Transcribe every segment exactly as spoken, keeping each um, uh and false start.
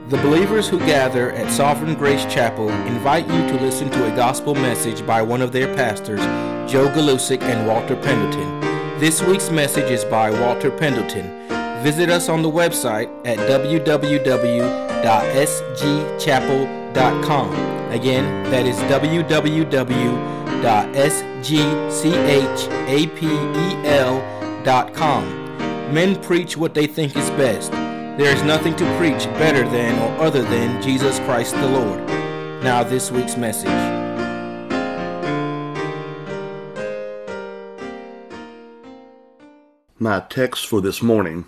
The believers who gather at Sovereign Grace Chapel invite you to listen to a gospel message by one of their pastors, Joe Galusic and Walter Pendleton. This week's message is by Walter Pendleton. Visit us on the website at w w w dot s g chapel dot com. Again, that is w w w dot s g chapel dot com. Men preach what they think is best. There is nothing to preach better than or other than Jesus Christ the Lord. Now this week's message. My text for this morning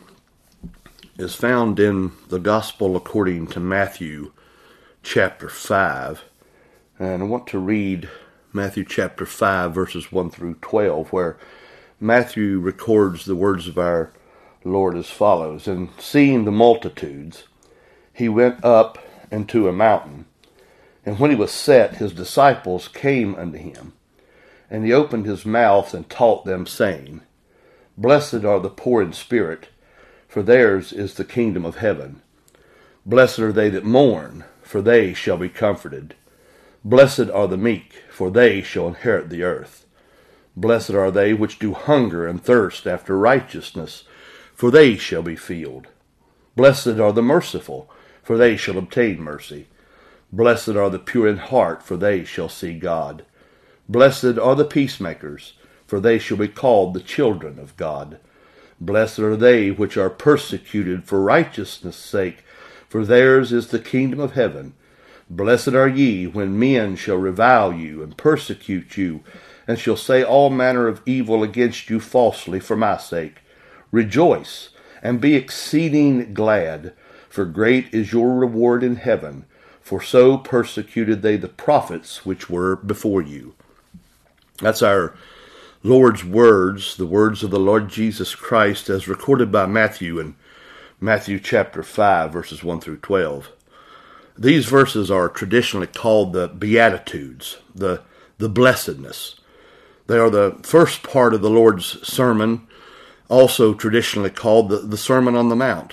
is found in the Gospel according to Matthew chapter five. And I want to read Matthew chapter five verses one through twelve, where Matthew records the words of our Lord as follows. And seeing the multitudes, he went up into a mountain. And when he was set, his disciples came unto him. And he opened his mouth and taught them, saying, Blessed are the poor in spirit, for theirs is the kingdom of heaven. Blessed are they that mourn, for they shall be comforted. Blessed are the meek, for they shall inherit the earth. Blessed are they which do hunger and thirst after righteousness, for they shall be filled. Blessed are the merciful, for they shall obtain mercy. Blessed are the pure in heart, for they shall see God. Blessed are the peacemakers, for they shall be called the children of God. Blessed are they which are persecuted for righteousness' sake, for theirs is the kingdom of heaven. Blessed are ye when men shall revile you and persecute you, and shall say all manner of evil against you falsely for my sake. Rejoice, and be exceeding glad, for great is your reward in heaven, for so persecuted they the prophets which were before you. That's our Lord's words, the words of the Lord Jesus Christ, as recorded by Matthew in Matthew chapter five, verses one through twelve. These verses are traditionally called the Beatitudes, the, the blessedness. They are the first part of the Lord's sermon, also traditionally called the, the Sermon on the Mount.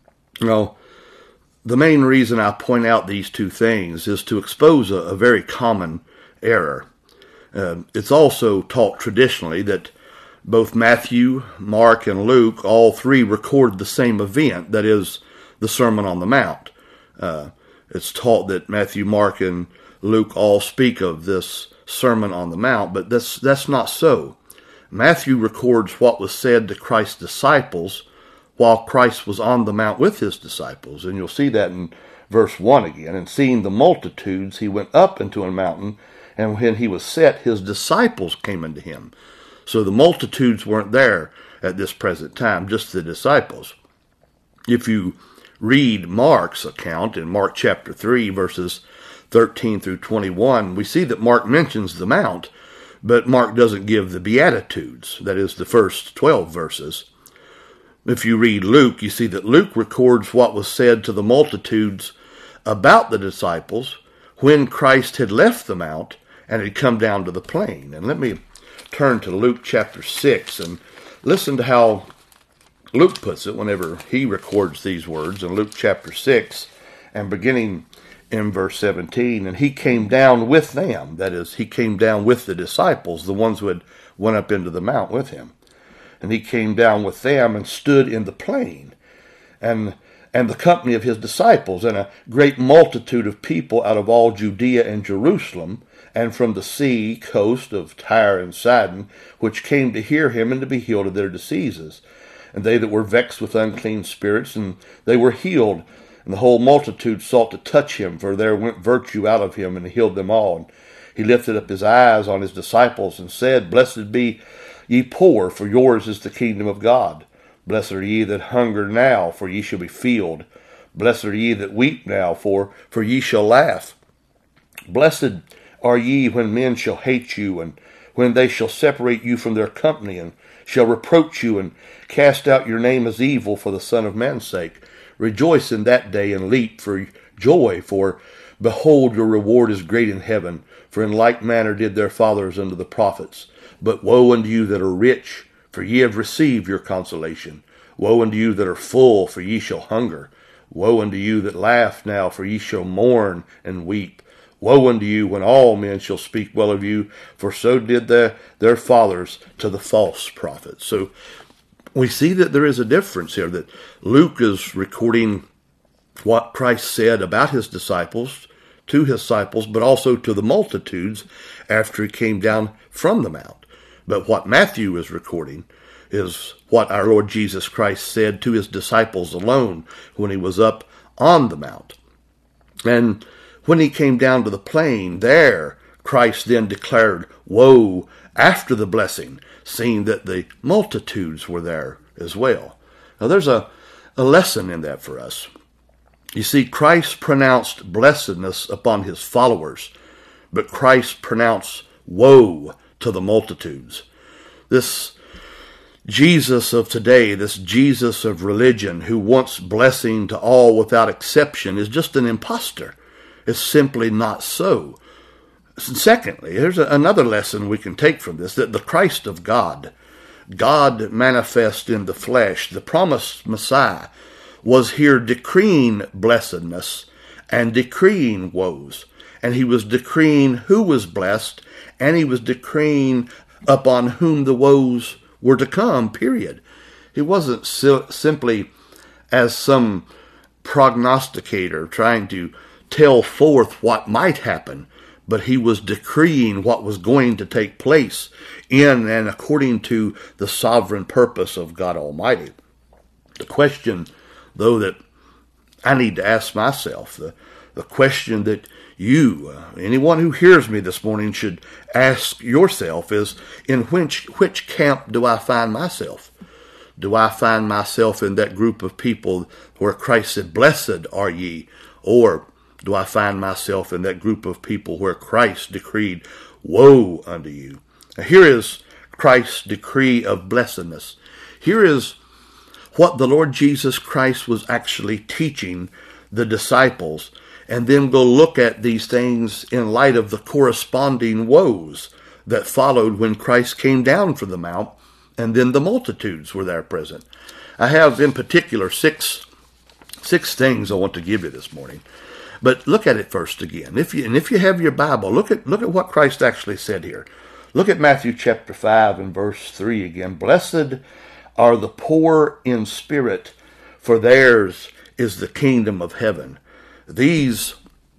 Now, the main reason I point out these two things is to expose a, a very common error. Uh, it's also taught traditionally that both Matthew, Mark, and Luke, all three record the same event, that is, the Sermon on the Mount. Uh, it's taught that Matthew, Mark, and Luke all speak of this Sermon on the Mount, but that's, that's not so. Matthew records what was said to Christ's disciples while Christ was on the mount with his disciples. And you'll see that in verse one again. And seeing the multitudes, he went up into a mountain, and when he was set, his disciples came unto him. So the multitudes weren't there at this present time, just the disciples. If you read Mark's account in Mark chapter three, verses thirteen through twenty-one, we see that Mark mentions the mount, but Mark doesn't give the Beatitudes, that is, the first twelve verses. If you read Luke, you see that Luke records what was said to the multitudes about the disciples when Christ had left the mount and had come down to the plain. And let me turn to Luke chapter six and listen to how Luke puts it whenever he records these words in Luke chapter six, and beginning in verse seventeen, and he came down with them, that is, he came down with the disciples, the ones who had went up into the mount with him. And he came down with them and stood in the plain, and and the company of his disciples, and a great multitude of people out of all Judea and Jerusalem, and from the sea coast of Tyre and Sidon, which came to hear him and to be healed of their diseases. And they that were vexed with unclean spirits, and they were healed. And the whole multitude sought to touch him, for there went virtue out of him, and healed them all. And he lifted up his eyes on his disciples, and said, Blessed be ye poor, for yours is the kingdom of God. Blessed are ye that hunger now, for ye shall be filled. Blessed are ye that weep now, for, for ye shall laugh. Blessed are ye when men shall hate you, and when they shall separate you from their company, and shall reproach you, and cast out your name as evil for the Son of Man's sake. Rejoice in that day, and leap for joy, for behold, your reward is great in heaven. For in like manner did their fathers unto the prophets. But woe unto you that are rich, for ye have received your consolation. Woe unto you that are full, for ye shall hunger. Woe unto you that laugh now, for ye shall mourn and weep. Woe unto you when all men shall speak well of you, for so did their, their fathers to the false prophets. So we see that there is a difference here, that Luke is recording what Christ said about his disciples, to his disciples, but also to the multitudes after he came down from the mount. But what Matthew is recording is what our Lord Jesus Christ said to his disciples alone when he was up on the mount. And when he came down to the plain, there Christ then declared woe after the blessing, seeing that the multitudes were there as well. Now there's a, a lesson in that for us. You see, Christ pronounced blessedness upon his followers, but Christ pronounced woe to the multitudes. This Jesus of today, this Jesus of religion who wants blessing to all without exception, is just an impostor. It's simply not so. Secondly, here's another lesson we can take from this, that the Christ of God, God manifest in the flesh, the promised Messiah, was here decreeing blessedness and decreeing woes. And he was decreeing who was blessed, and he was decreeing upon whom the woes were to come, period. He wasn't si- simply as some prognosticator trying to tell forth what might happen, but he was decreeing what was going to take place in and according to the sovereign purpose of God Almighty. The question, though, that I need to ask myself, the, the question that you, uh, anyone who hears me this morning, should ask yourself is, in which, which camp do I find myself? Do I find myself in that group of people where Christ said, blessed are ye? Or do I find myself in that group of people where Christ decreed, woe unto you? Now, here is Christ's decree of blessedness. Here is what the Lord Jesus Christ was actually teaching the disciples, and then go look at these things in light of the corresponding woes that followed when Christ came down from the mount, and then the multitudes were there present. I have in particular six six things I want to give you this morning. But look at it first again. If you and if you have your Bible, look at look at what Christ actually said here. Look at Matthew chapter five and verse three again. Blessed are the poor in spirit, for theirs is the kingdom of heaven. These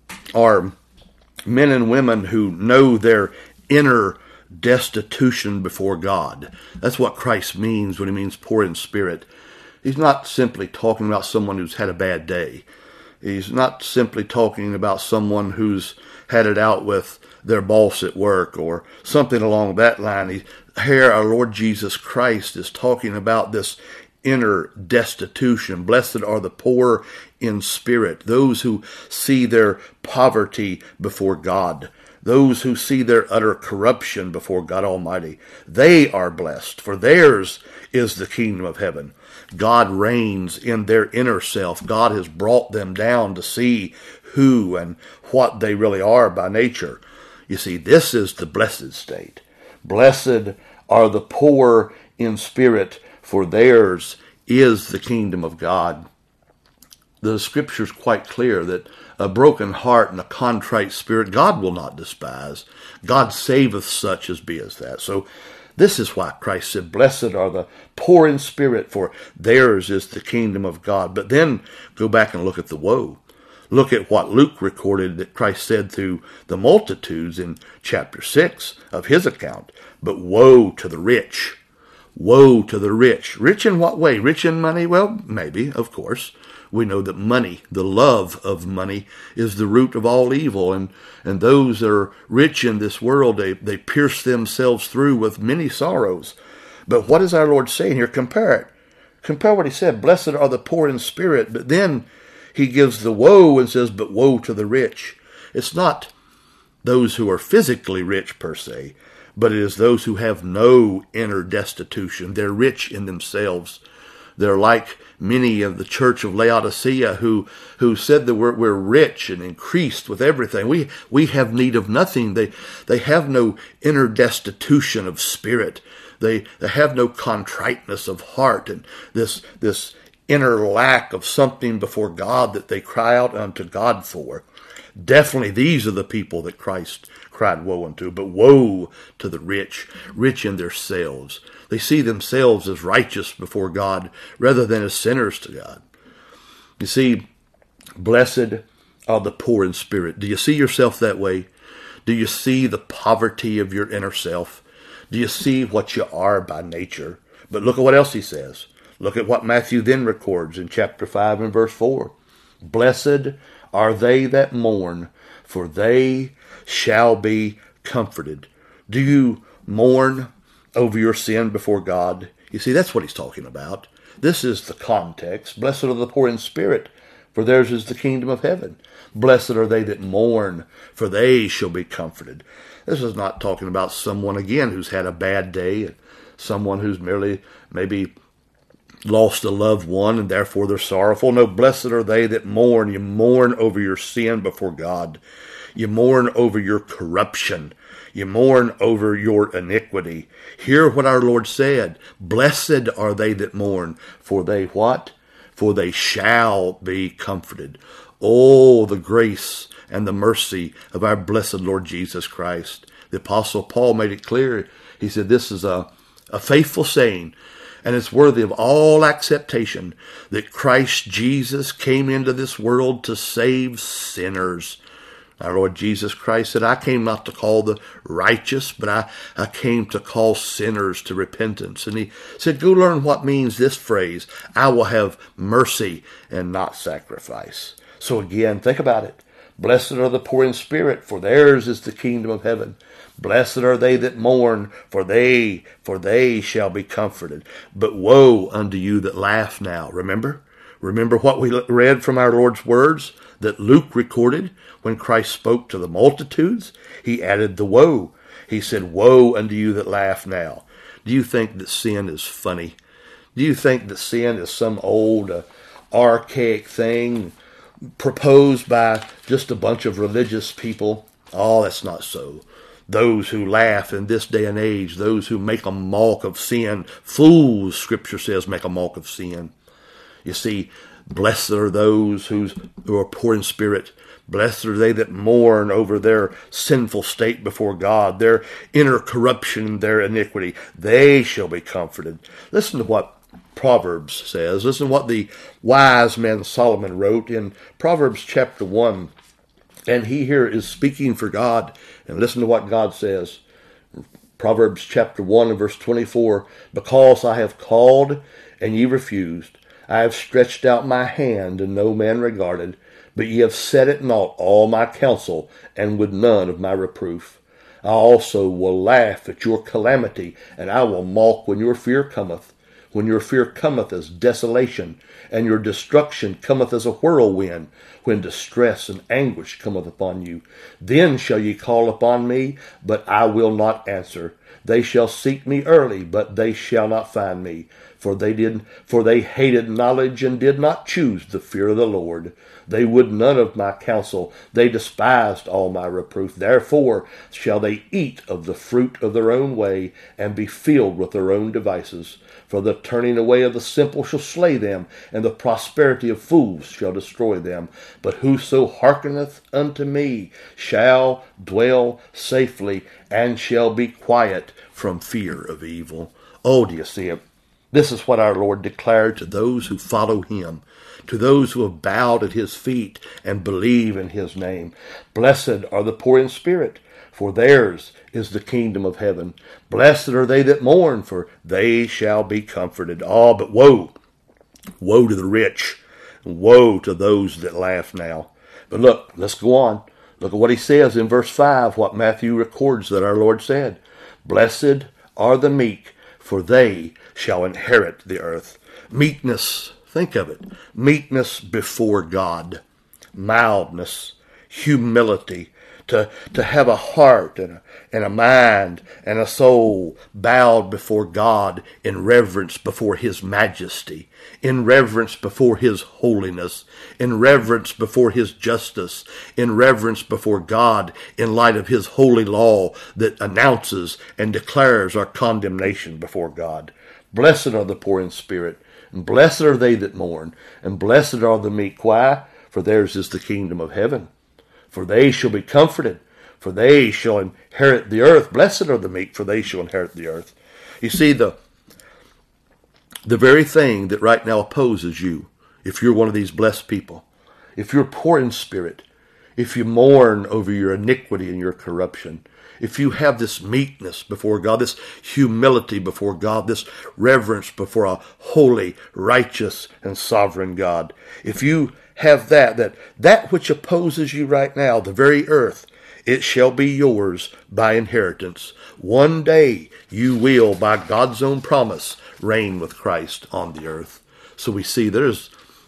are men and women who know their inner destitution before God. That's what Christ means when he means poor in spirit. He's not simply talking about someone who's had a bad day. He's not simply talking about someone who's had it out with their boss at work or something along that line. He, here our Lord Jesus Christ is talking about this inner destitution. Blessed are the poor in spirit, those who see their poverty before God, those who see their utter corruption before God Almighty. They are blessed, for theirs is the kingdom of heaven. God reigns in their inner self. God has brought them down to see who and what they really are by nature. You see, this is the blessed state. Blessed are the poor in spirit, for theirs is the kingdom of God. The scripture is quite clear that a broken heart and a contrite spirit God will not despise. God saveth such as be as that. So this is why Christ said, blessed are the poor in spirit, for theirs is the kingdom of God. But then go back and look at the woe. Look at what Luke recorded that Christ said to the multitudes in chapter six of his account. But woe to the rich. Woe to the rich. Rich in what way? Rich in money? Well, maybe, of course. We know that money, the love of money, is the root of all evil. And, and those that are rich in this world, they, they pierce themselves through with many sorrows. But what is our Lord saying here? Compare it. Compare what he said. Blessed are the poor in spirit. But then he gives the woe and says, but woe to the rich. It's not those who are physically rich per se, but it is those who have no inner destitution. They're rich in themselves. They're like many of the church of Laodicea who, who said that we're, we're rich and increased with everything. We, we have need of nothing. They, they have no inner destitution of spirit. They, they have no contriteness of heart and this, this inner lack of something before God that they cry out unto God for. Definitely these are the people that Christ cried woe unto, but woe to the rich, rich in themselves. They see themselves as righteous before God rather than as sinners to God. You see, blessed are the poor in spirit. Do you see yourself that way? Do you see the poverty of your inner self? Do you see what you are by nature? But look at what else he says. Look at what Matthew then records in chapter five and verse four. Blessed are they that mourn, for they shall be comforted. Do you mourn over your sin before God? You see, that's what he's talking about. This is the context. Blessed are the poor in spirit, for theirs is the kingdom of heaven. Blessed are they that mourn, for they shall be comforted. This is not talking about someone, again, who's had a bad day, someone who's merely maybe lost a loved one and therefore they're sorrowful. No, blessed are they that mourn. You mourn over your sin before God. You mourn over your corruption. You mourn over your iniquity. Hear what our Lord said. Blessed are they that mourn, for they what? For they shall be comforted. Oh, the grace and the mercy of our blessed Lord Jesus Christ. The Apostle Paul made it clear. He said this is a, a faithful saying, and it's worthy of all acceptation, that Christ Jesus came into this world to save sinners. Our Lord Jesus Christ said, I came not to call the righteous, but I, I came to call sinners to repentance. And he said, go learn what means this phrase, I will have mercy and not sacrifice. So again, think about it. Blessed are the poor in spirit, for theirs is the kingdom of heaven. Blessed are they that mourn, for they, for they shall be comforted. But woe unto you that laugh now. Remember? Remember what we read from our Lord's words that Luke recorded when Christ spoke to the multitudes? He added the woe. He said, woe unto you that laugh now. Do you think that sin is funny? Do you think that sin is some old, uh, archaic thing proposed by just a bunch of religious people? Oh, that's not so. Those who laugh in this day and age, those who make a mock of sin, fools, Scripture says, make a mock of sin. You see, blessed are those who's, who are poor in spirit. Blessed are they that mourn over their sinful state before God, their inner corruption, their iniquity. They shall be comforted. Listen to what Proverbs says. Listen to what the wise man Solomon wrote in Proverbs chapter one. And he here is speaking for God. And listen to what God says. Proverbs chapter one and verse twenty-four. Because I have called and ye refused. I have stretched out my hand and no man regarded. But ye have set at naught all my counsel and would none of my reproof. I also will laugh at your calamity, and I will mock when your fear cometh. When your fear cometh as desolation, and your destruction cometh as a whirlwind, when distress and anguish cometh upon you. Then shall ye call upon me, but I will not answer. They shall seek me early, but they shall not find me. For they did, for they hated knowledge and did not choose the fear of the Lord. They would none of my counsel. They despised all my reproof. Therefore shall they eat of the fruit of their own way, and be filled with their own devices. For the turning away of the simple shall slay them, and the prosperity of fools shall destroy them. But whoso hearkeneth unto me shall dwell safely, and shall be quiet from fear of evil. Oh, do you see it? This is what our Lord declared to those who follow him, to those who have bowed at his feet and believe in his name. Blessed are the poor in spirit, for theirs is the kingdom of heaven. Blessed are they that mourn, for they shall be comforted. Ah, but woe, woe to the rich, woe to those that laugh now. But look, let's go on. Look at what he says in verse five, what Matthew records that our Lord said. Blessed are the meek, for they shall inherit the earth. Meekness, think of it. Meekness before God. Mildness, humility. To, to have a heart and a, and a mind and a soul bowed before God in reverence before his majesty, in reverence before his holiness, in reverence before his justice, in reverence before God in light of his holy law that announces and declares our condemnation before God. Blessed are the poor in spirit. And blessed are they that mourn, and blessed are the meek. Why? For theirs is the kingdom of heaven. For they shall be comforted, for they shall inherit the earth. Blessed are the meek, for they shall inherit the earth. You see, the, the very thing that right now opposes you, if you're one of these blessed people, if you're poor in spirit, if you mourn over your iniquity and your corruption, if you have this meekness before God, this humility before God, this reverence before a holy, righteous, and sovereign God, if you have that, that that which opposes you right now, the very earth, it shall be yours by inheritance. One day you will, by God's own promise, reign with Christ on the earth. So we see there's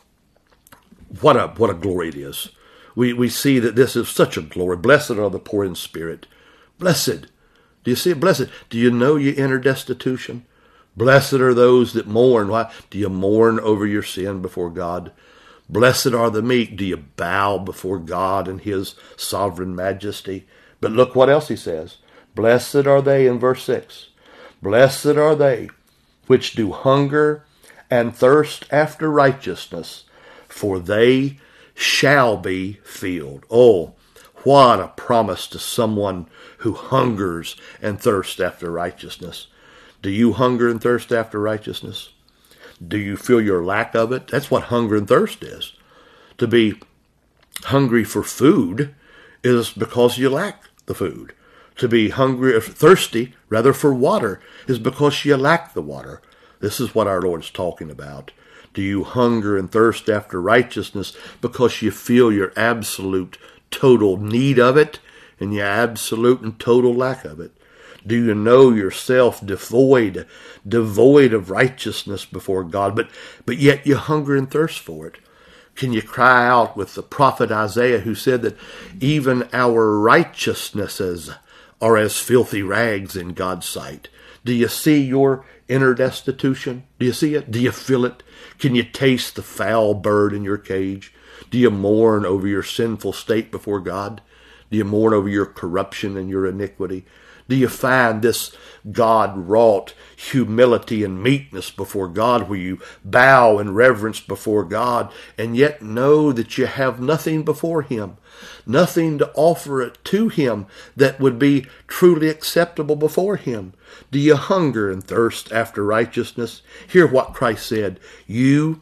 what a what a glory it is. We we see that this is such a glory. Blessed are the poor in spirit. Blessed. Do you see it? Blessed. Do you know you enter destitution? Blessed are those that mourn. Why? Do you mourn over your sin before God? Blessed are the meek. Do you bow before God and his sovereign majesty? But look what else he says. Blessed are they in verse six. Blessed are they which do hunger and thirst after righteousness, for they shall be filled. Oh, what a promise to someone who hungers and thirsts after righteousness. Do you hunger and thirst after righteousness? Do you feel your lack of it? That's what hunger and thirst is. To be hungry for food is because you lack the food. To be hungry or thirsty, rather, for water is because you lack the water. This is what our Lord is talking about. Do you hunger and thirst after righteousness because you feel your absolute total need of it and your absolute and total lack of it? Do you know yourself devoid, devoid of righteousness before God, but, but yet you hunger and thirst for it? Can you cry out with the prophet Isaiah, who said that even our righteousnesses are as filthy rags in God's sight? Do you see your inner destitution? Do you see it? Do you feel it? Can you taste the foul bird in your cage? Do you mourn over your sinful state before God? Do you mourn over your corruption and your iniquity? Do you find this God-wrought humility and meekness before God, where you bow in reverence before God and yet know that you have nothing before him, nothing to offer it to him that would be truly acceptable before him? Do you hunger and thirst after righteousness? Hear what Christ said, you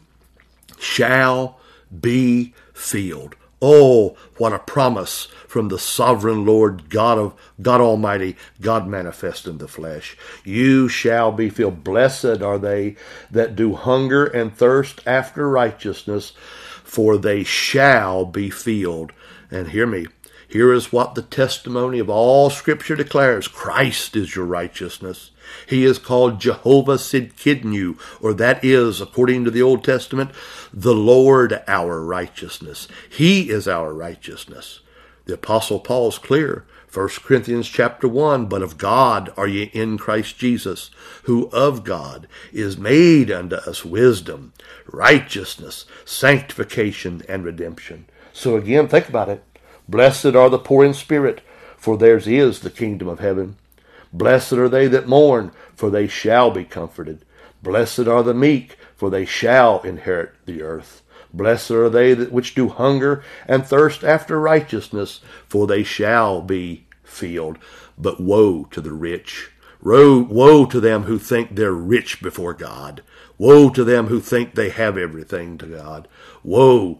shall be filled. Oh, what a promise from the sovereign Lord God of God Almighty, God manifest in the flesh. You shall be filled. Blessed are they that do hunger and thirst after righteousness, for they shall be filled. And hear me. Here is what the testimony of all Scripture declares. Christ is your righteousness. He is called Jehovah Sidkidnu, or that is, according to the Old Testament, the Lord our righteousness. He is our righteousness. The Apostle Paul is clear. First Corinthians chapter one, but of God are ye in Christ Jesus, who of God is made unto us wisdom, righteousness, sanctification, and redemption. So again, think about it. Blessed are the poor in spirit, for theirs is the kingdom of heaven. Blessed are they that mourn, for they shall be comforted. Blessed are the meek, for they shall inherit the earth. Blessed are they that which do hunger and thirst after righteousness, for they shall be filled. But woe to the rich. Woe, woe to them who think they're rich before God. Woe to them who think they have everything to God. Woe,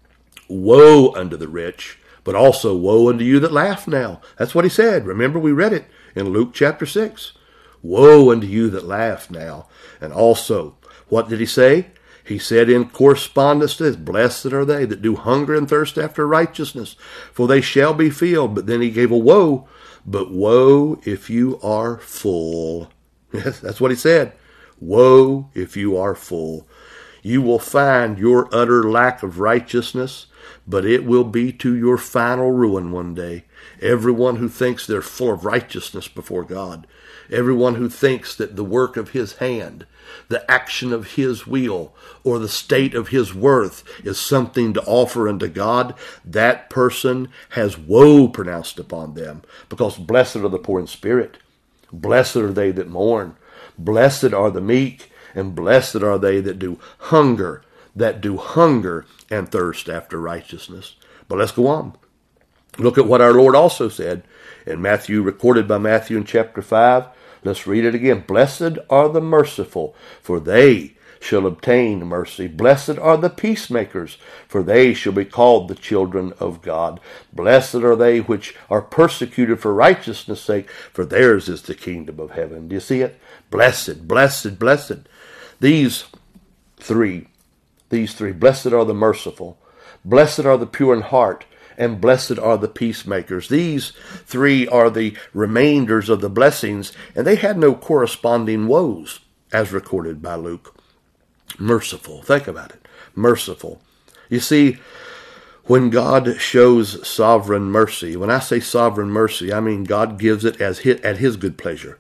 woe unto the rich, but also woe unto you that laugh now. That's what he said. Remember, we read it in Luke chapter six. Woe unto you that laugh now. And also, what did he say? He said in correspondence to this, blessed are they that do hunger and thirst after righteousness, for they shall be filled. But then he gave a woe. But woe if you are full. Yes, that's what he said. Woe if you are full. You will find your utter lack of righteousness, but it will be to your final ruin one day. Everyone who thinks they're full of righteousness before God, everyone who thinks that the work of his hand, the action of his will, or the state of his worth is something to offer unto God, that person has woe pronounced upon them. Because blessed are the poor in spirit, blessed are they that mourn, blessed are the meek, and blessed are they that do hunger, that do hunger and thirst after righteousness. But let's go on. Look at what our Lord also said in Matthew, recorded by Matthew in chapter five. Let's read it again. Blessed are the merciful, for they shall obtain mercy. Blessed are the peacemakers, for they shall be called the children of God. Blessed are they which are persecuted for righteousness' sake, for theirs is the kingdom of heaven. Do you see it? Blessed, blessed, blessed. These three, these three, blessed are the merciful, blessed are the pure in heart, and blessed are the peacemakers. These three are the remainders of the blessings, and they had no corresponding woes, as recorded by Luke. Merciful. Think about it. Merciful. You see, when God shows sovereign mercy, when I say sovereign mercy, I mean God gives it as his, at his good pleasure.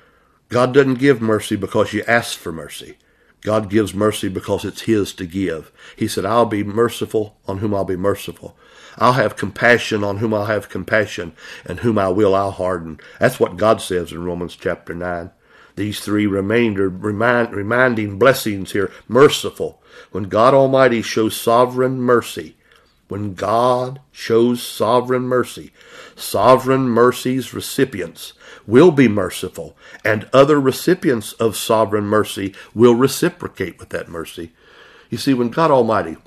God doesn't give mercy because you ask for mercy. God gives mercy because it's his to give. He said, I'll be merciful on whom I'll be merciful. I'll have compassion on whom I'll have compassion, and whom I will I'll harden. That's what God says in Romans chapter nine. These three remainder, remind, reminding blessings here, merciful. When God Almighty shows sovereign mercy, when God shows sovereign mercy, sovereign mercy's recipients will be merciful, and other recipients of sovereign mercy will reciprocate with that mercy. You see, when God Almighty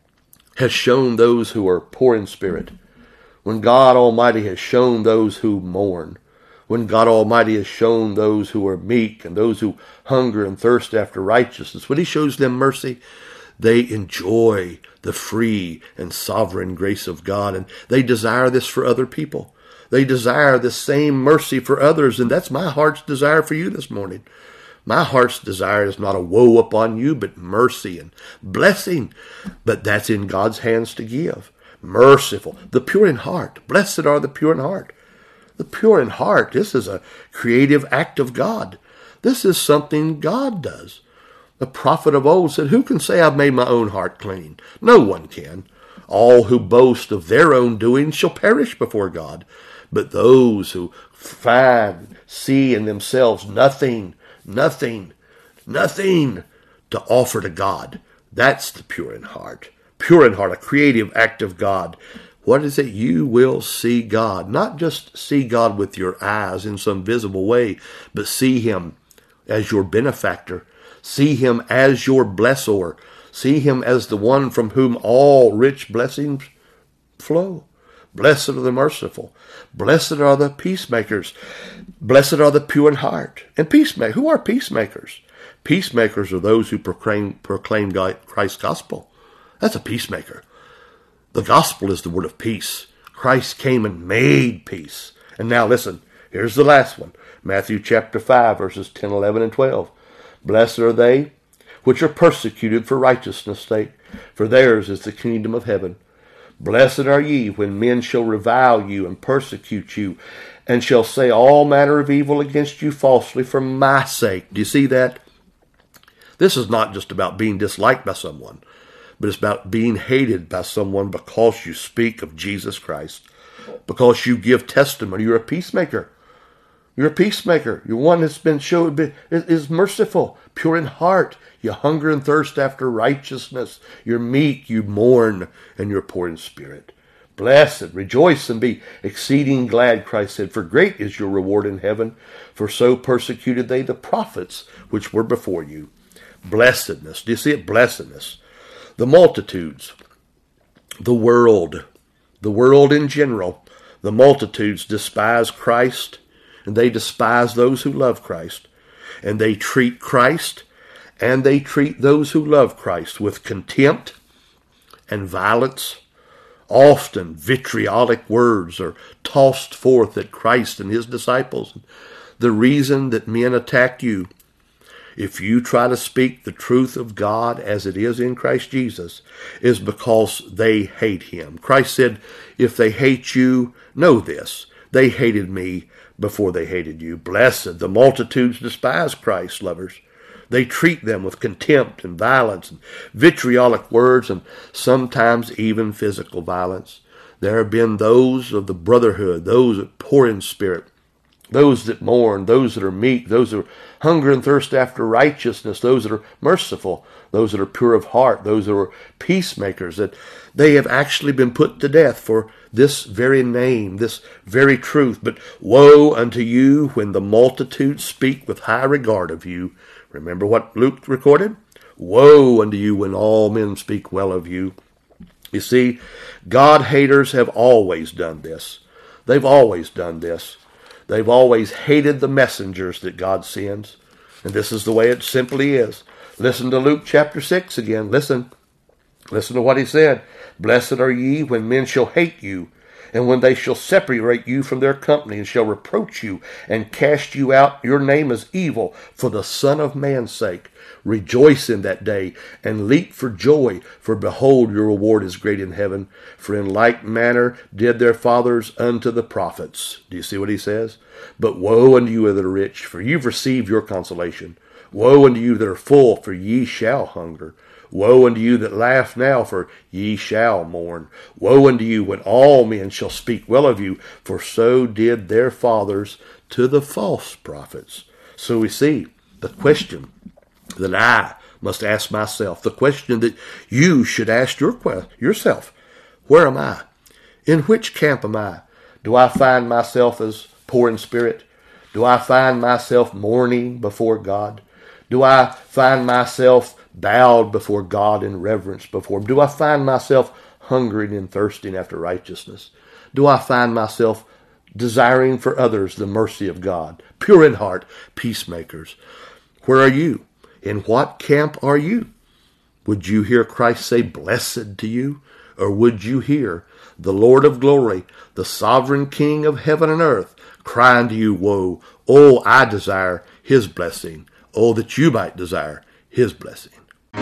has shown those who are poor in spirit, when God Almighty has shown those who mourn, when God Almighty has shown those who are meek and those who hunger and thirst after righteousness, when he shows them mercy, they enjoy the free and sovereign grace of God, and they desire this for other people. They desire the same mercy for others, and that's my heart's desire for you this morning. My heart's desire is not a woe upon you, but mercy and blessing. But that's in God's hands to give. Merciful, the pure in heart. Blessed are the pure in heart. The pure in heart, this is a creative act of God. This is something God does. The prophet of old said, who can say I've made my own heart clean? No one can. All who boast of their own doing shall perish before God. But those who find, see in themselves nothing, nothing, nothing to offer to God, that's the pure in heart. Pure in heart, a creative act of God. What is it? You will see God. Not just see God with your eyes in some visible way, but see him as your benefactor. See him as your blessor. See him as the one from whom all rich blessings flow. Blessed are the merciful. Blessed are the peacemakers. Blessed are the pure in heart. And peacemakers, who are peacemakers? Peacemakers are those who proclaim, proclaim God, Christ's gospel. That's a peacemaker. The gospel is the word of peace. Christ came and made peace. And now listen, here's the last one. Matthew chapter five, verses ten, eleven, and twelve. Blessed are they which are persecuted for righteousness' sake, for theirs is the kingdom of heaven. Blessed are ye when men shall revile you and persecute you, and shall say all manner of evil against you falsely for my sake. Do you see that? This is not just about being disliked by someone, but it's about being hated by someone because you speak of Jesus Christ, because you give testimony. You're a peacemaker. You're a peacemaker. You're one that's been shown is merciful, pure in heart. You hunger and thirst after righteousness. You're meek, you mourn, and you're poor in spirit. Blessed, rejoice, and be exceeding glad, Christ said, for great is your reward in heaven, for so persecuted they the prophets which were before you. Blessedness. Do you see it? Blessedness. The multitudes, the world, the world in general, the multitudes despise Christ, and they despise those who love Christ. And they treat Christ, and they treat those who love Christ with contempt and violence. Often vitriolic words are tossed forth at Christ and his disciples. The reason that men attack you, if you try to speak the truth of God as it is in Christ Jesus, is because they hate him. Christ said, if they hate you, know this, they hated me before they hated you. Blessed, the multitudes despise Christ, lovers. They treat them with contempt and violence and vitriolic words and sometimes even physical violence. There have been those of the brotherhood, those that poor in spirit, those that mourn, those that are meek, those that are hunger and thirst after righteousness, those that are merciful, those that are pure of heart, those that are peacemakers, that they have actually been put to death for this very name, this very truth. But woe unto you when the multitude speak with high regard of you. Remember what Luke recorded? Woe unto you when all men speak well of you. You see, God haters have always done this. They've always done this. They've always hated the messengers that God sends. And this is the way it simply is. Listen to Luke chapter six again. Listen. Listen to what he said. Blessed are ye when men shall hate you, and when they shall separate you from their company, and shall reproach you, and cast you out your name as evil, for the Son of Man's sake. Rejoice in that day, and leap for joy, for behold, your reward is great in heaven. For in like manner did their fathers unto the prophets. Do you see what he says? But woe unto you that are rich, for you've received your consolation. Woe unto you that are full, for ye shall hunger. Woe unto you that laugh now, for ye shall mourn. Woe unto you when all men shall speak well of you, for so did their fathers to the false prophets. So we see the question that I must ask myself, the question that you should ask your yourself. Where am I? In which camp am I? Do I find myself as poor in spirit? Do I find myself mourning before God? Do I find myself bowed before God in reverence before Him? Do I find myself hungering and thirsting after righteousness? Do I find myself desiring for others the mercy of God? Pure in heart, peacemakers. Where are you? In what camp are you? Would you hear Christ say, blessed to you? Or would you hear the Lord of glory, the sovereign King of heaven and earth, crying to you, woe, oh, I desire His blessing. Oh, that you might desire His blessing.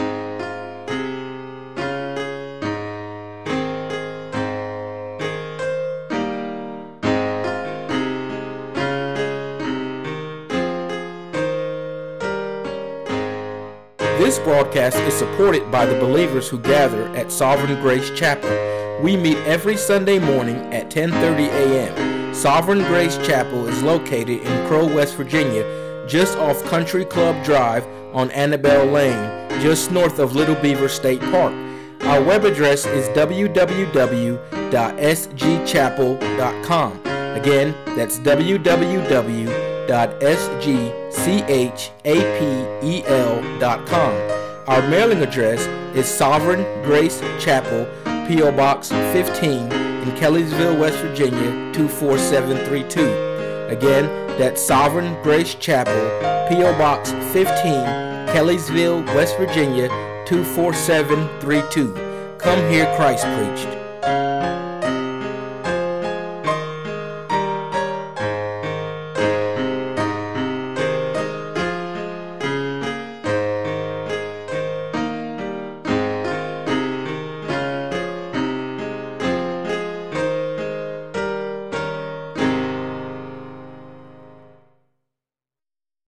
This broadcast is supported by the believers who gather at Sovereign Grace Chapel. We meet every Sunday morning at ten thirty a.m. Sovereign Grace Chapel is located in Crow, West Virginia, just off Country Club Drive on Annabelle Lane, just north of Little Beaver State Park. Our web address is w w w dot s g chapel dot com. Again, that's w w w dot s g chapel dot com. Our mailing address is Sovereign Grace Chapel, P O Box fifteen in Kellysville, West Virginia two four seven three two. Again, that's Sovereign Grace Chapel, P O Box fifteen, Kellysville, West Virginia two four seven three two. Come hear Christ preached.